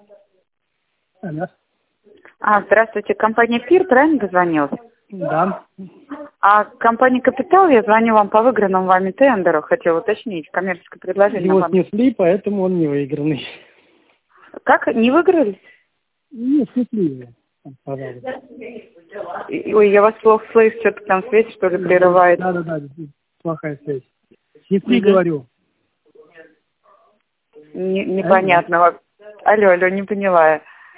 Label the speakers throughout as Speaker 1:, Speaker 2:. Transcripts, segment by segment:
Speaker 1: Алло.
Speaker 2: Здравствуйте, компания ПИР, правильно дозвонилась?
Speaker 1: Да.
Speaker 2: Компания Капитал, я звоню вам по выигранному вами тендеру, хотела уточнить, коммерческое предложение
Speaker 1: Его
Speaker 2: вам.
Speaker 1: снесли, поэтому он не выигранный.
Speaker 2: Как, не выиграли?
Speaker 1: Не, снесли его. Пожалуйста.
Speaker 2: Ой, я вас плохо слышу, что-то там связь, что ли, прерывает.
Speaker 1: Да, плохая связь. Снесли, говорю.
Speaker 2: Непонятно. Алло, не поняла.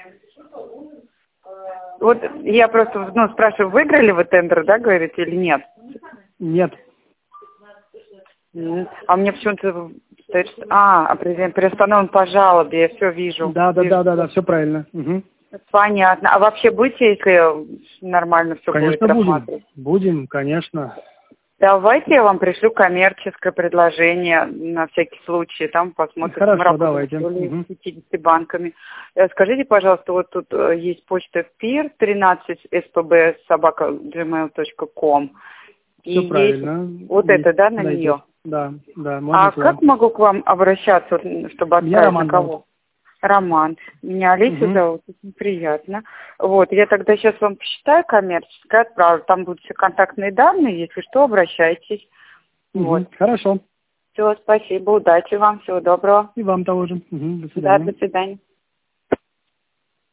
Speaker 2: Вот я просто, спрашиваю, выиграли вы тендер, да, говорите, или нет?
Speaker 1: Нет.
Speaker 2: А мне почему-то стоит, что... приостановлен по жалобе, я все вижу.
Speaker 1: Да, все правильно. Угу.
Speaker 2: Понятно. А вообще будете, если нормально все будет рассматривать?
Speaker 1: Будем, конечно.
Speaker 2: Давайте я вам пришлю коммерческое предложение на всякий случай. Там посмотрим.
Speaker 1: Хорошо, давайте.
Speaker 2: С 50 банками. Скажите, пожалуйста, вот тут есть почта ПИР 13spb@gmail.com.
Speaker 1: Все правильно.
Speaker 2: Вот это, да, на нее?
Speaker 1: Да, можно.
Speaker 2: Как могу к вам обращаться, чтобы отправить?
Speaker 1: Меня Роман
Speaker 2: на кого?
Speaker 1: зовут.
Speaker 2: Роман. Меня Олеся зовут, очень приятно. Вот, я тогда сейчас вам посчитаю коммерческое, отправлю. Там будут все контактные данные, если что, обращайтесь. Вот.
Speaker 1: Хорошо.
Speaker 2: Все, спасибо, удачи вам, всего доброго.
Speaker 1: И вам того же. До свидания.
Speaker 2: Да, до свидания.